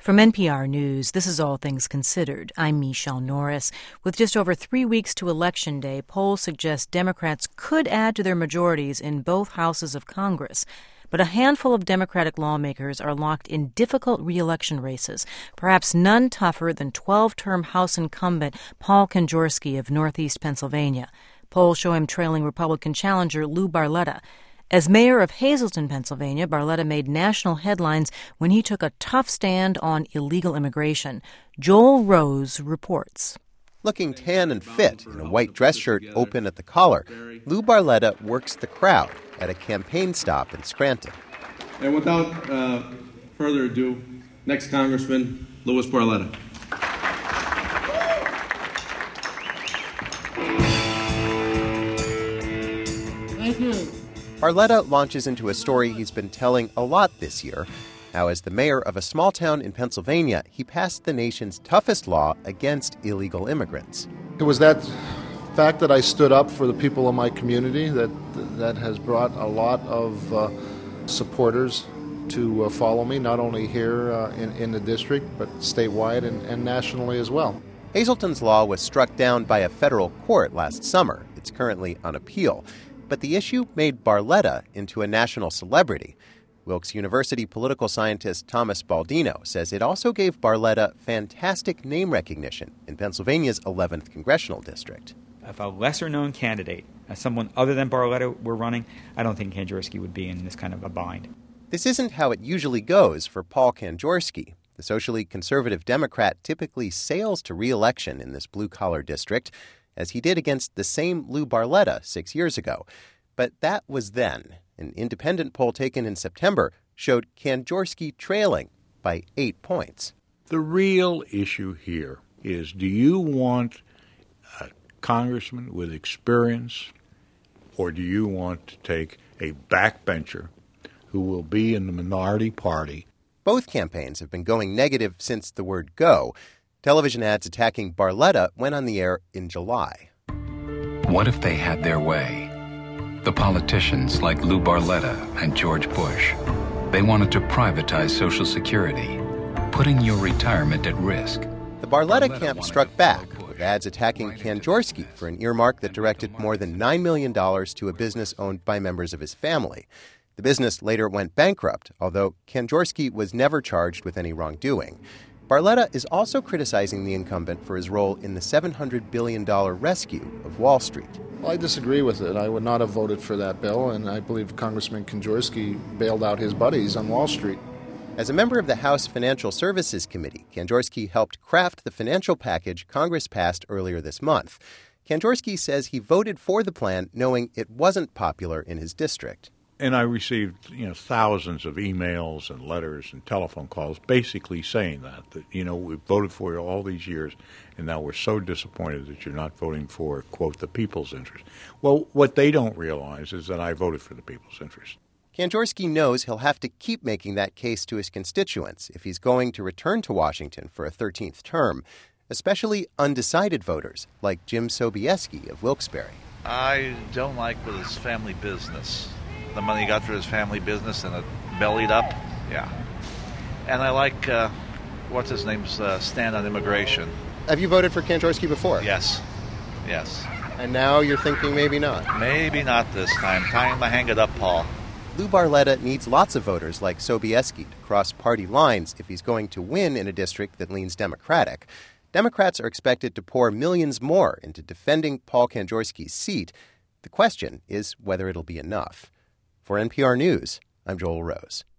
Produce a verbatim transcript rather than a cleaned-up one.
From N P R News, this is All Things Considered. I'm Michelle Norris. With just over three weeks to Election Day, polls suggest Democrats could add to their majorities in both houses of Congress. But a handful of Democratic lawmakers are locked in difficult re-election races, perhaps none tougher than twelve-term House incumbent Paul Kanjorski of Northeast Pennsylvania. Polls show him trailing Republican challenger Lou Barletta. As mayor of Hazleton, Pennsylvania, Barletta made national headlines when he took a tough stand on illegal immigration. Joel Rose reports. Looking tan and fit in a white dress shirt open at the collar, Lou Barletta works the crowd at a campaign stop in Scranton. And without uh, further ado, next Congressman Louis Barletta. Thank you. Barletta launches into a story he's been telling a lot this year, how as the mayor of a small town in Pennsylvania, he passed the nation's toughest law against illegal immigrants. It was that fact that I stood up for the people of my community that that has brought a lot of uh, supporters to uh, follow me, not only here uh, in, in the district, but statewide and, and nationally as well. Hazleton's law was struck down by a federal court last summer. It's currently on appeal. But the issue made Barletta into a national celebrity. Wilkes University political scientist Thomas Baldino says it also gave Barletta fantastic name recognition in Pennsylvania's eleventh congressional district. If a lesser-known candidate, as someone other than Barletta, were running, I don't think Kanjorski would be in this kind of a bind. This isn't how it usually goes for Paul Kanjorski. The socially conservative Democrat typically sails to re-election in this blue-collar district, as he did against the same Lou Barletta six years ago. But that was then. An independent poll taken in September showed Kanjorski trailing by eight points. The real issue here is, do you want a congressman with experience, or do you want to take a backbencher who will be in the minority party? Both campaigns have been going negative since the word go. Television ads attacking Barletta went on the air in July. What if they had their way? The politicians like Lou Barletta and George Bush, they wanted to privatize Social Security, putting your retirement at risk. The Barletta camp struck back with ads attacking Kanjorski for an earmark that directed more than nine million dollars to a business owned by members of his family. The business later went bankrupt, although Kanjorski was never charged with any wrongdoing. Barletta is also criticizing the incumbent for his role in the seven hundred billion dollars rescue of Wall Street. Well, I disagree with it. I would not have voted for that bill, and I believe Congressman Kanjorski bailed out his buddies on Wall Street. As a member of the House Financial Services Committee, Kanjorski helped craft the financial package Congress passed earlier this month. Kanjorski says he voted for the plan knowing it wasn't popular in his district. And I received, you know, thousands of emails and letters and telephone calls basically saying that, that, you know, we voted for you all these years, and now we're so disappointed that you're not voting for, quote, the people's interest. Well, what they don't realize is that I voted for the people's interest. Kanjorski knows he'll have to keep making that case to his constituents if he's going to return to Washington for a thirteenth term, especially undecided voters like Jim Sobieski of Wilkes-Barre. I don't like with his family business. The money he got through his family business and it bellied up, yeah. And I like, uh, what's his name's uh, stand on immigration. Have you voted for Kanjorski before? Yes, yes. And now you're thinking maybe not? Maybe not this time. Time to hang it up, Paul. Lou Barletta needs lots of voters like Sobieski to cross party lines if he's going to win in a district that leans Democratic. Democrats are expected to pour millions more into defending Paul Kanjorski's seat. The question is whether it'll be enough. For N P R News, I'm Joel Rose.